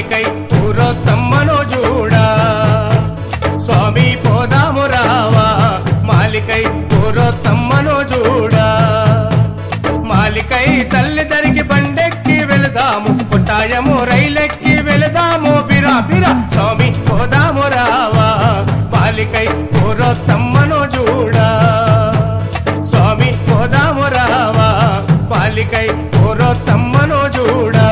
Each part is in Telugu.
మాలికై పురోత్తమ్మను చూడా స్వామి పోదాము రావా మాలికై పురోత్తమ్మను చూడా మాలికై తల్లి దరికి బండెక్కి వెళదాము పుట్టాయము రైలెక్కి వెళదాము బిరా బిరా స్వామి పోదాము రావా మాలికై పురోత్తమ్మను చూడా స్వామి పోదాము రావా మాలికై పురోత్తమ్మను చూడా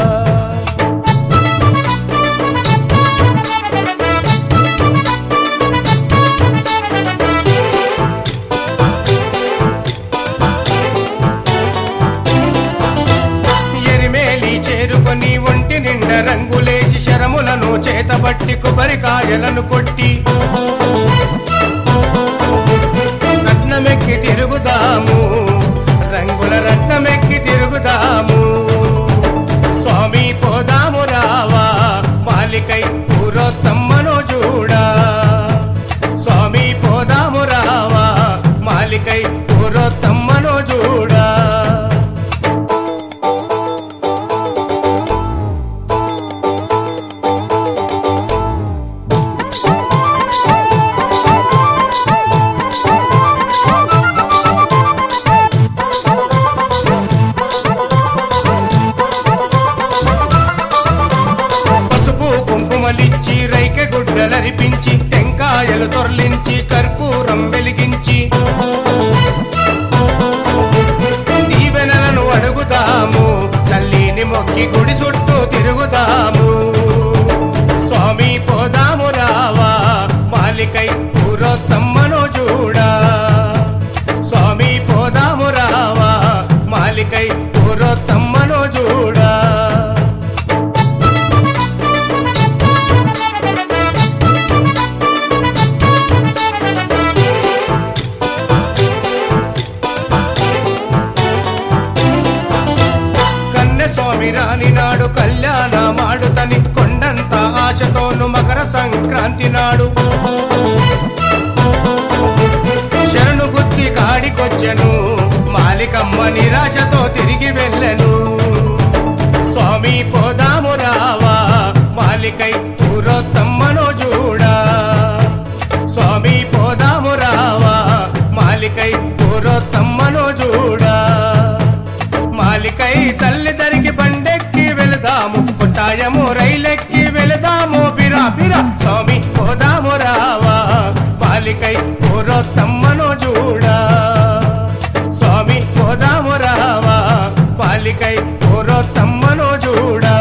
చేరుకొని ఒంటి నిండా రంగులేసి శరములను చేతబట్టి కొబ్బరికాయలను కొట్టి రత్నమెక్కి తిరుగుదాము రంగుల రత్నమెక్కి తిరుగుదాము స్వామి పోదాము రావా మాలికై పురోత్తమ్మను చూడా స్వామి పోదాము రావా మాలికై పురోత్తమ్మను చూడా కుంకుమలిచ్చి రైకె గుడ్డలరిపించి టెంకాయలు తొర్లించి కర్పూరం వెలిగించి దీవెనలను అడుగుదాము తల్లిని మొక్కి గుడి చుట్టూ తిరుగుదాము స్వామి పోదాము రావా మాలికై పురోత్తమ్మను చూడా స్వామి పోదాము రావా మాలికై పురోత్తమ్మను చూడా రాని నాడు కళ్యాణ మాడుతని కొండంత ఆశతోను మకర సంక్రాంతి నాడు శరణు గుత్తి కాడికొచ్చెను మాలికమ్మ నిరాశతో తిరిగి వెళ్ళెను స్వామి పోదాము రావా మాలికై పురోత్తమ్మను చూడా స్వామి పోదాము రావా మాలికై పురోత్తమ్మను చూడా మాలికై తల్లి దరికి బండెక్కి వెళదాము పుట్టాయము రైలెక్కి వెళదాము బిరా బిరా స్వామి పోదాము రావా మాలికై పురోత్తమ్మను చూడా స్వామి పోదాము రావా మాలికై పురోత్తమ్మను చూడా